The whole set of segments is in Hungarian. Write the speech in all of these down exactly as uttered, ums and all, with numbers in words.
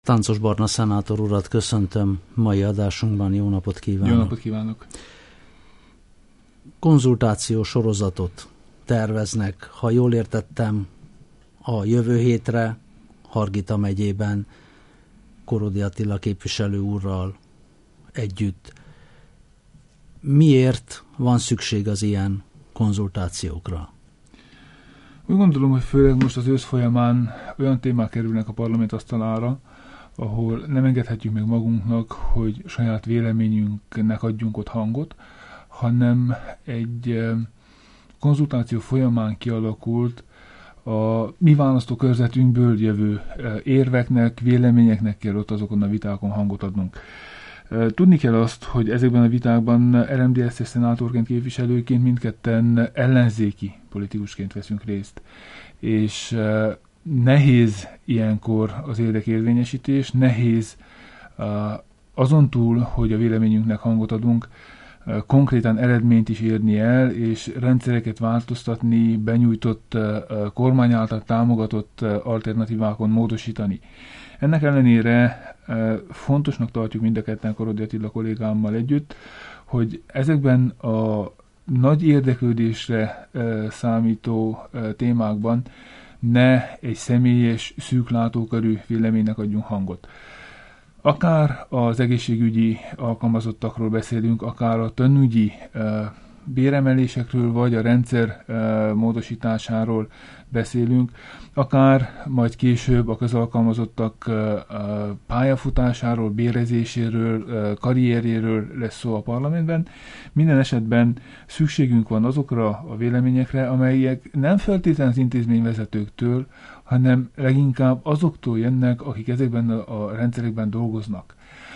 Táncos Barna szenátor urat köszöntöm mai adásunkban, jó napot kívánok! Jó napot kívánok! Konzultáció sorozatot terveznek, ha jól értettem, a jövő hétre Hargita megyében Korodi Attila képviselő úrral együtt. Miért van szükség az ilyen konzultációkra? Úgy gondolom, hogy főleg most az ősz folyamán olyan témák kerülnek a parlament asztalára, ahol nem engedhetjük meg magunknak, hogy saját véleményünknek adjunk ott hangot, hanem egy konzultáció folyamán kialakult a mi választókörzetünkből jövő érveknek, véleményeknek kell ott azokon a vitákon hangot adnunk. Tudni kell azt, hogy ezekben a vitákban er em dé es es szenátorként, képviselőként mindketten ellenzéki politikusként veszünk részt. És nehéz ilyenkor az érdekérvényesítés, nehéz azon túl, hogy a véleményünknek hangot adunk, konkrétan eredményt is érni el, és rendszereket változtatni, benyújtott kormány által támogatott alternatívákon módosítani. Ennek ellenére fontosnak tartjuk mind a ketten Korodi Attila kollégámmal együtt, hogy ezekben a nagy érdeklődésre számító témákban ne egy személyes, szűklátókörű véleménynek adjunk hangot. Akár az egészségügyi alkalmazottakról beszélünk, akár a tanügyi béremelésekről, vagy a rendszer módosításáról beszélünk, akár majd később a közalkalmazottak pályafutásáról, bérezéséről, karrierjéről lesz szó a parlamentben. Minden esetben szükségünk van azokra a véleményekre, amelyek nem feltétlenül az intézményvezetőktől, hanem leginkább azoktól jönnek, akik ezekben a rendszerekben dolgoznak.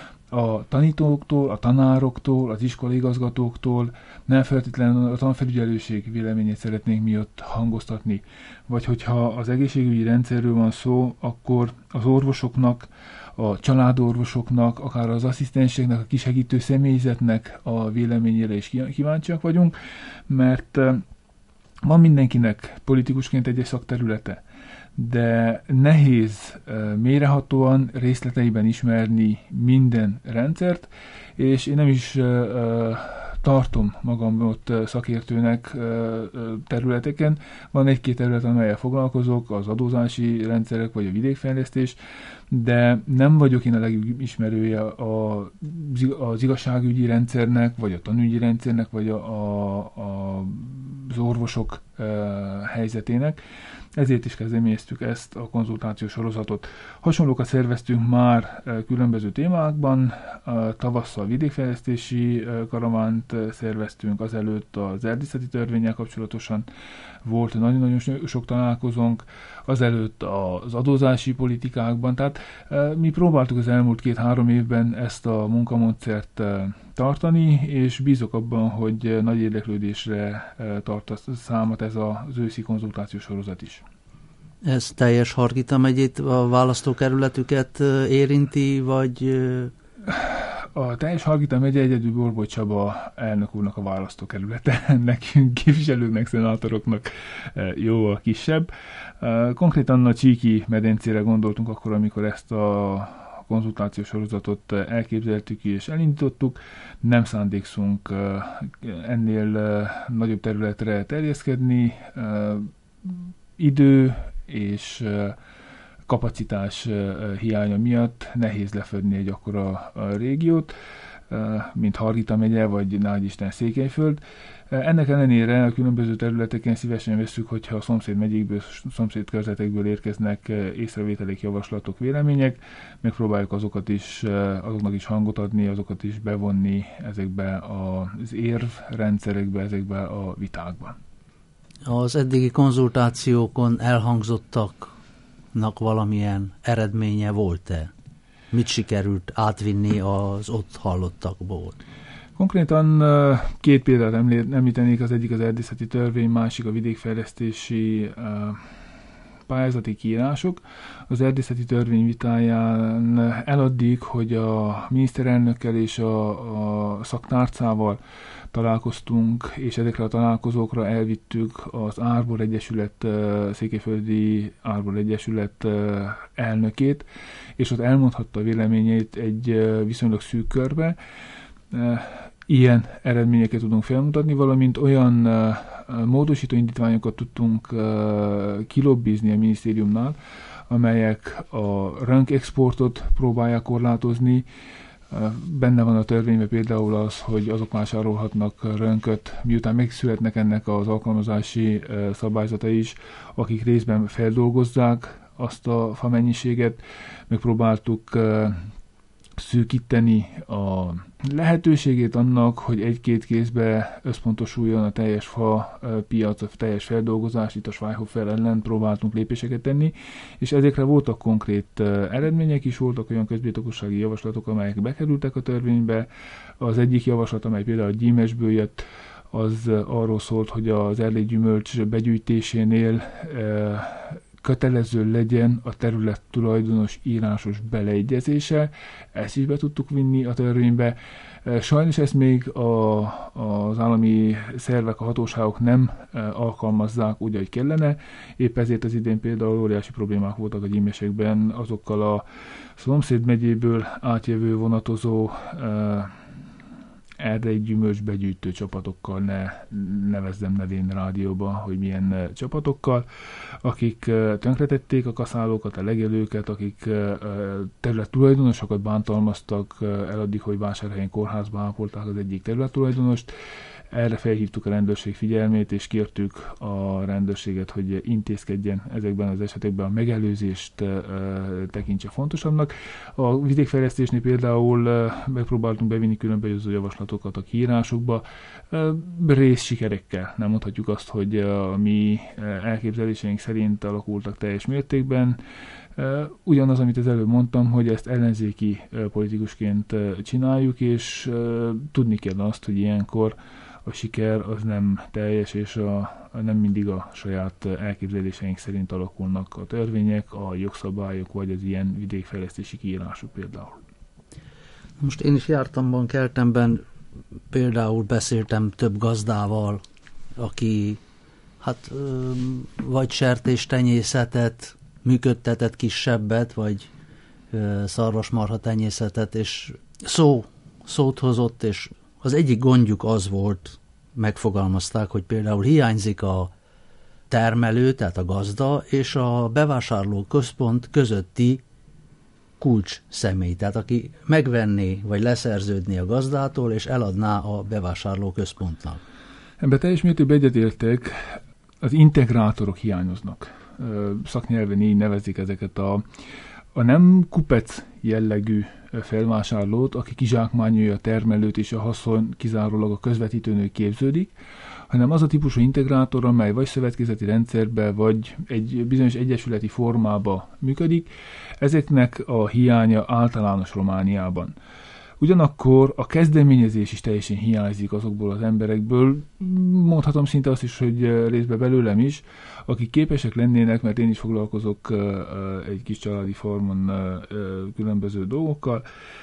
A tanítóktól, a tanároktól, az iskolaigazgatóktól, nem feltétlenül a tanfelügyelőség véleményét szeretnénk mi ott hangoztatni. Vagy hogyha az egészségügyi rendszerről van szó, akkor az orvosoknak, a családorvosoknak, akár az asszisztenseknek, a kisegítő személyzetnek a véleményére is kíváncsiak vagyunk, mert van mindenkinek politikusként egy szakterülete, de nehéz mélyrehatóan, részleteiben ismerni minden rendszert, és én nem is uh, tartom magam ott szakértőnek uh, területeken. Van egy-két terület, amelyel foglalkozok, az adózási rendszerek vagy a vidékfejlesztés, de nem vagyok én a legjobb ismerője a, az igazságügyi rendszernek, vagy a tanügyi rendszernek, vagy a, a, a, az orvosok uh, helyzetének. Ezért is kezdeményeztük ezt a konzultációs sorozatot. Hasonlókat szerveztünk már különböző témákban. Tavasszal vidékfejlesztési karavánt szerveztünk, azelőtt az erdészeti törvénnyel kapcsolatosan volt nagyon-nagyon sok találkozónk, azelőtt az adózási politikákban. Tehát mi próbáltuk az elmúlt két-három évben ezt a munkamódszert tartani, és bízok abban, hogy nagy érdeklődésre tart a számot ez az őszi konzultációs sorozat is. Ez teljes Hargita megyét, a választókerületüket érinti, vagy... A teljes Hargita megye egyedül Borbóly Csaba elnök úrnak a választókerülete, nekünk képviselőknek, szenátoroknak jóval kisebb. Konkrétan a Csíki medencére gondoltunk akkor, amikor ezt a konzultációs sorozatot elképzeltük és elindítottuk. Nem szándékszunk ennél nagyobb területre terjeszkedni. Idő és kapacitás hiánya miatt nehéz lefedni egy akkora régiót, mint Hargita megye, vagy Nagyisten Székelyföld. Ennek ellenére a különböző területeken szívesen vesszük, hogyha a szomszéd megyékből, szomszéd körzetekből érkeznek észrevételek, javaslatok, vélemények, megpróbáljuk azokat is, azoknak is hangot adni, azokat is bevonni ezekbe az érvrendszerekbe, ezekbe a vitákba. Az eddigi konzultációkon elhangzottaknak valamilyen eredménye volt-e? Mit sikerült átvinni az ott hallottakból? Konkrétan két példát említenék, az egyik az erdészeti törvény, másik a vidékfejlesztési pályázati kiírások. Az erdészeti törvény vitáján eladdig, hogy a miniszterelnökkel és a, a szaktárcával találkoztunk, és ezekre a találkozókra elvittük az Árbor Egyesület, Székelyföldi Árbor Egyesület elnökét, és ott elmondhatta a véleményét egy viszonylag szűk körbe. Ilyen eredményeket tudunk felmutatni, valamint olyan módosító indítványokat tudtunk kilobbizni a minisztériumnál, amelyek a rönkexportot próbálják korlátozni. Benne van a törvényben például az, hogy azok vásárolhatnak rönköt, miután megszületnek ennek az alkalmazási szabályzata is, akik részben feldolgozzák azt a fa mennyiséget. Megpróbáltuk szűkíteni a lehetőségét annak, hogy egy-két kézbe összpontosuljon a teljes fa piac, a teljes feldolgozás, itt a Schweinhofer ellen próbáltunk lépéseket tenni, és ezekre voltak konkrét eredmények is, voltak olyan közbirtokossági javaslatok, amelyek bekerültek a törvénybe. Az egyik javaslat, amely például a gyímesből jött, az arról szólt, hogy az erdélygyümölcs begyűjtésénél kötelező legyen a terület tulajdonos írásos beleegyezése. Ezt is be tudtuk vinni a törvénybe. Sajnos ezt még a, az állami szervek, a hatóságok nem alkalmazzák úgy, ahogy kellene. Épp ezért az idén például óriási problémák voltak a gyímesekben azokkal a szomszéd megyéből átjövő vonatozó erdei gyümölcs begyűjtő csapatokkal, ne nevezzem nevén rádióban, hogy milyen csapatokkal, akik tönkretették a kaszálókat, a legelőket, akik területtulajdonosokat bántalmaztak el addig, hogy Vásárhelyen kórházba ápolták az egyik területtulajdonost. Erre felhívtuk a rendőrség figyelmét, és kértük a rendőrséget, hogy intézkedjen ezekben az esetekben, a megelőzést e, tekintse fontosabbnak. A vidékfejlesztésnél például e, megpróbáltunk bevinni különböző javaslatokat a kiírásokba, e, rész sikerekkel. Nem mondhatjuk azt, hogy a mi elképzeléseink szerint alakultak teljes mértékben. E, ugyanaz, amit az előbb mondtam, hogy ezt ellenzéki e, politikusként e, csináljuk, és e, tudni kell azt, hogy ilyenkor a siker az nem teljes, és a, a nem mindig a saját elképzeléseink szerint alakulnak a törvények, a jogszabályok, vagy az ilyen vidékfejlesztési kiírások például. Most én is jártam Bankeltemben, például beszéltem több gazdával, aki hát vagy sertéstenyészetet működtetett kisebbet, vagy szarvasmarha tenyészetet, és szó, szót hozott, és az egyik gondjuk az volt, megfogalmazták, hogy például hiányzik a termelő, tehát a gazda, és a bevásárló központ közötti kulcs személy, tehát aki megvenné, vagy leszerződné a gazdától, és eladná a bevásárló központnak. Ebben teljes mértékben egyetértek, az integrátorok hiányoznak. Szaknyelven így nevezik ezeket a, a nem kupec jellegű felvásárlót, aki kizsákmányolja a termelőt, és a haszon kizárólag a közvetítőnő képződik, hanem az a típusú integrátor, amely vagy szövetkezeti rendszerbe, vagy egy bizonyos egyesületi formába működik, ezeknek a hiánya általános Romániában. Ugyanakkor a kezdeményezés is teljesen hiányzik azokból az emberekből, mondhatom szinte azt is, hogy részben belőlem is, akik képesek lennének, mert én is foglalkozok egy kis családi formon különböző dolgokkal.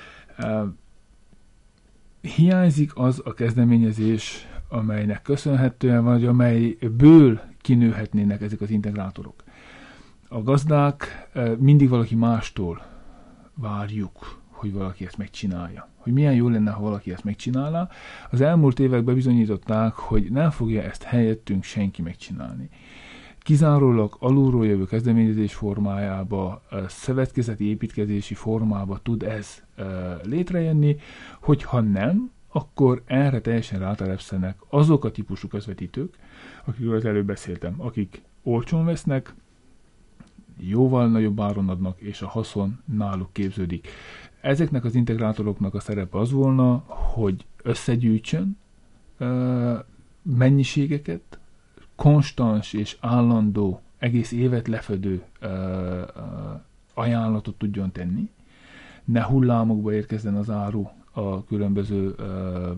Hiányzik az a kezdeményezés, amelynek köszönhetően, vagy amelyből kinőhetnének ezek az integrátorok. A gazdák mindig valaki mástól várjuk, hogy valaki ezt megcsinálja. Hogy milyen jó lenne, ha valaki ezt megcsinálná. Az elmúlt években bizonyították, hogy nem fogja ezt helyettünk senki megcsinálni. Kizárólag alulról jövő kezdeményezés formájába, szövetkezeti építkezési formába tud ez létrejönni, hogyha nem, akkor erre teljesen rátelepszenek azok a típusú közvetítők, akikről az előbb beszéltem, akik olcsón vesznek, jóval nagyobb áron adnak, és a haszon náluk képződik. Ezeknek az integrátoroknak a szerepe az volna, hogy összegyűjtsön uh, mennyiségeket, konstans és állandó, egész évet lefedő uh, uh, ajánlatot tudjon tenni, ne hullámokba érkezzen az áru a különböző uh,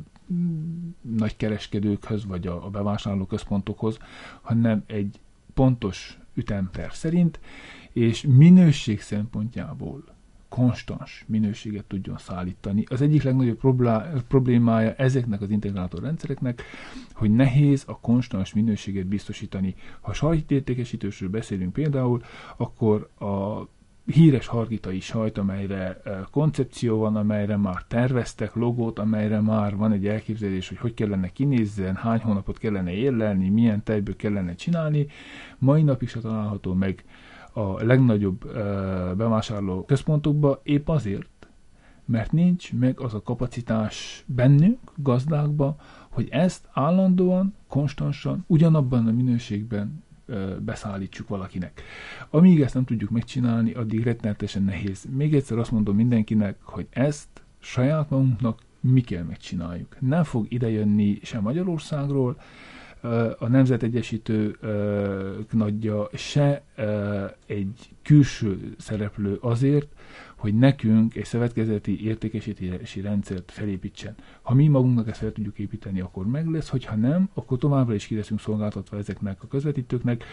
nagy kereskedőkhöz, vagy a, a bevásárló központokhoz, hanem egy pontos ütemterv szerint, és minőség szempontjából konstans minőséget tudjon szállítani. Az egyik legnagyobb problémája ezeknek az integrátorrendszereknek, hogy nehéz a konstans minőséget biztosítani. Ha sajtértékesítésről beszélünk például, akkor a híres hargitai sajt, amelyre koncepció van, amelyre már terveztek logót, amelyre már van egy elképzelés, hogy hogy kellene kinézzen, hány hónapot kellene érlelni, milyen tejből kellene csinálni, mai napig se található meg a legnagyobb uh, bevásárló központokba, épp azért, mert nincs meg az a kapacitás bennünk, gazdákba, hogy ezt állandóan, konstansan, ugyanabban a minőségben uh, beszállítsuk valakinek. Amíg ezt nem tudjuk megcsinálni, addig rettenetesen nehéz. Még egyszer azt mondom mindenkinek, hogy ezt saját magunknak mi kell megcsináljuk. Nem fog idejönni se Magyarországról, a nemzetegyesítő nagyja, se egy külső szereplő azért, hogy nekünk egy szövetkezeti értékesítési rendszert felépítsen. Ha mi magunknak ezt fel tudjuk építeni, akkor meg lesz, hogyha nem, akkor továbbra is ki leszünk szolgáltatva ezeknek a közvetítőknek,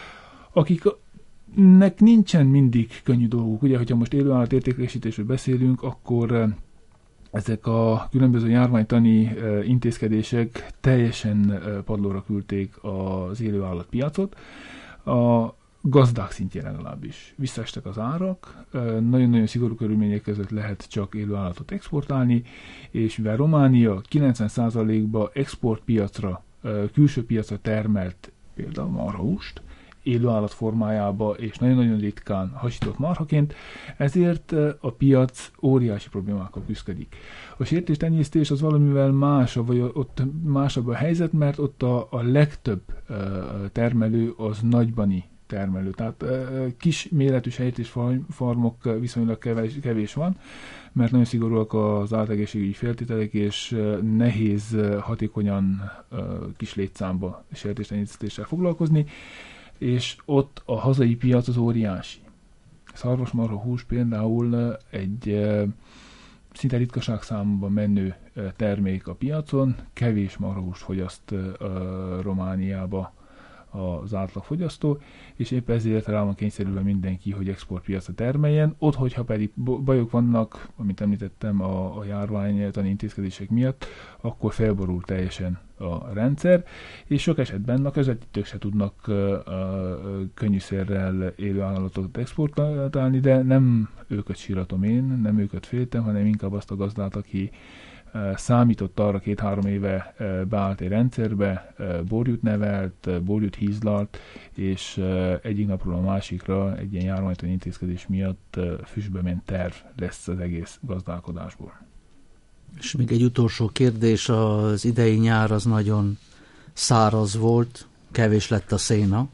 akiknek nincsen mindig könnyű dolguk. Ugye, hogyha most élőállat értékesítésről beszélünk, akkor ezek a különböző járványtani uh, intézkedések teljesen uh, padlóra küldték az élőállatpiacot. A gazdák szintjén legalábbis visszaestek az árak, uh, nagyon-nagyon szigorú körülmények között lehet csak élőállatot exportálni, és mivel Románia kilencven százalékban exportpiacra, uh, külső piacra termelt például marhahúst, élőállat formájába, és nagyon-nagyon ritkán hasított marhaként, ezért a piac óriási problémákkal küzdik. A sertéstenyésztés az valamivel más, vagy ott másabb a helyzet, mert ott a, a legtöbb termelő az nagybani termelő. Tehát kis méretű sertésfarmok viszonylag kevés, kevés van, mert nagyon szigorúak az állategészségügyi feltételek, és nehéz hatékonyan kis létszámba sertéstenyésztéssel foglalkozni, és ott a hazai piac az óriási. Szarvasmarha hús például egy e, szinte ritkaság számban menő e, termék a piacon, kevés marhahúst fogyaszt e, Romániába az átlagfogyasztó, és épp ezért rá van kényszerülve mindenki, hogy exportpiacra termeljen. Ott, hogyha pedig bajok vannak, amit említettem a, a járványtani intézkedések miatt, akkor felborul teljesen a rendszer, és sok esetben a közvetítők se tudnak uh, uh, könnyűszerrel élő állatot exportálni, de nem őket síratom én, nem őket féltem, hanem inkább azt a gazdát, aki uh, számított arra két-három éve uh, beállt egy rendszerbe, uh, borjút nevelt, uh, borjút hízlalt, és uh, egyik napról a másikra egy ilyen járványtani intézkedés miatt uh, füstbe ment terv lesz az egész gazdálkodásból. És még egy utolsó kérdés, az idei nyár az nagyon száraz volt, kevés lett a széna.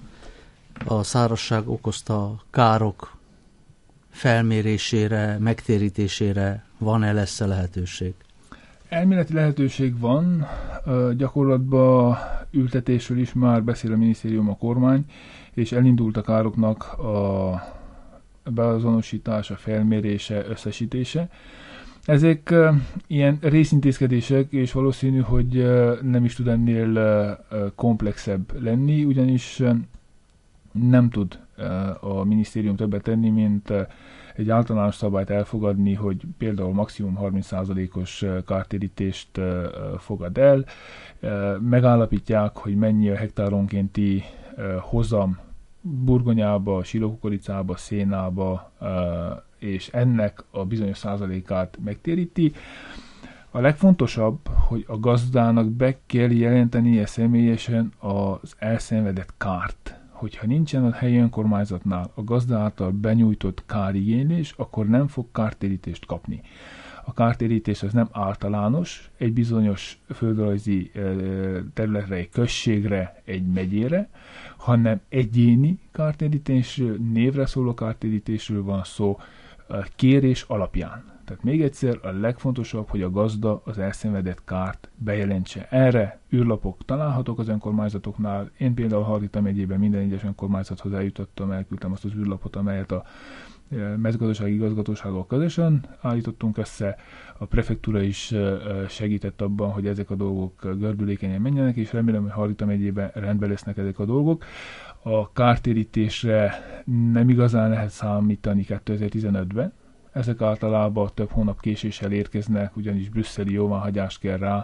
A szárazság okozta károk felmérésére, megtérítésére van-e, lesz-e lehetőség? Elméleti lehetőség van, gyakorlatban ültetésről is már beszél a minisztérium, a kormány, és elindult a károknak a beazonosítása, felmérése, összesítése. Ezek uh, ilyen részintézkedések, és valószínű, hogy uh, nem is tud ennél uh, komplexebb lenni, ugyanis uh, nem tud uh, a minisztérium többet tenni, mint uh, egy általános szabályt elfogadni, hogy például maximum harminc százalékos uh, kártérítést uh, fogad el. Uh, megállapítják, hogy mennyi a hektáronkénti uh, hozam burgonyába, silókukoricába, szénába, uh, és ennek a bizonyos százalékát megtéríti. A legfontosabb, hogy a gazdának be kell jelentenie személyesen az elszenvedett kárt. Hogyha nincsen a helyi önkormányzatnál a gazda által benyújtott kárigénylés, akkor nem fog kártérítést kapni. A kártérítés az nem általános, egy bizonyos földrajzi területre, egy községre, egy megyére, hanem egyéni kártérítésről, névre szóló kártérítésről van szó, kérés alapján. Tehát még egyszer, a legfontosabb, hogy a gazda az elszenvedett kárt bejelentse. Erre űrlapok találhatók az önkormányzatoknál. Én például Hargita megyében minden egyes önkormányzathoz eljutottam, elküldtem azt az űrlapot, amelyet a mezőgazdasági igazgatósággal közösen állítottunk össze. A prefektúra is segített abban, hogy ezek a dolgok gördülékenyen menjenek, és remélem, hogy Hargita megyében rendben lesznek ezek a dolgok. A kártérítésre nem igazán lehet számítani kétezer-tizenötben. Ezek általában több hónap késéssel érkeznek, ugyanis brüsszeli jóváhagyást kell rá,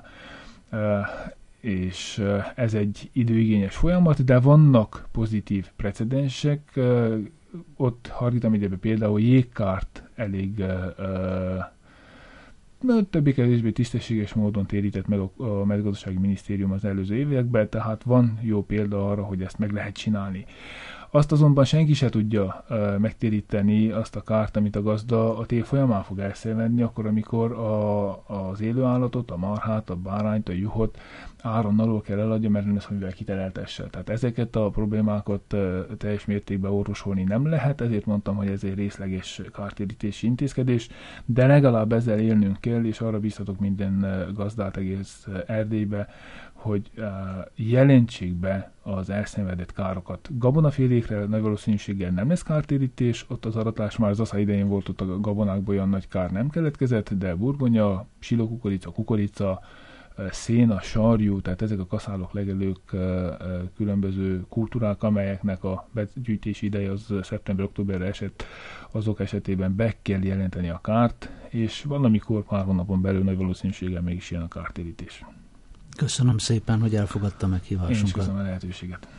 és ez egy időigényes folyamat, de vannak pozitív precedensek. Ott Hargita megyében például jégkárt elég többé-kevésbé tisztességes módon térített meg a mezőgazdasági minisztérium az előző években, tehát van jó példa arra, hogy ezt meg lehet csinálni. Azt azonban senki se tudja uh, megtéríteni azt a kárt, amit a gazda a tél folyamán fog elszenvedni, akkor, amikor a, az élőállatot, a marhát, a bárányt, a juhot áron alól kell eladja, mert nem lesz, mivel kitereltesse. Tehát ezeket a problémákat uh, teljes mértékben orvosolni nem lehet, ezért mondtam, hogy ez egy részleges kártérítési intézkedés, de legalább ezzel élnünk kell, és arra biztatok minden gazdát egész Erdélybe, hogy uh, jelentsék be az elszenvedett károkat. Gabonafélékre nagy valószínűséggel nem lesz kártérítés, ott az aratás már az asza idején volt, ott a gabonákban olyan nagy kár nem keletkezett, de burgonya, silókukorica, kukorica, széna, sarjú, tehát ezek a kaszálok, legelők, különböző kultúrák, amelyeknek a begyűjtési ideje az szeptember-októberre esett, azok esetében be kell jelenteni a kárt, és valamikor pár hónapon belül nagy valószínűséggel mégis jön a kártérítés. Köszönöm szépen, hogy elfogadta meghívásunkat. Én is köszönöm a lehetőséget.